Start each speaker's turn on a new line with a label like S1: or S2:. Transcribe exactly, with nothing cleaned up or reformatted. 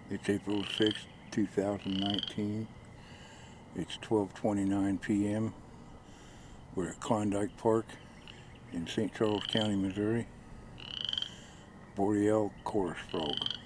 S1: It's April sixth, two thousand nineteen. It's twelve twenty-nine p m We're at Klondike Park in Saint Charles County, Missouri. Boreal chorus frog.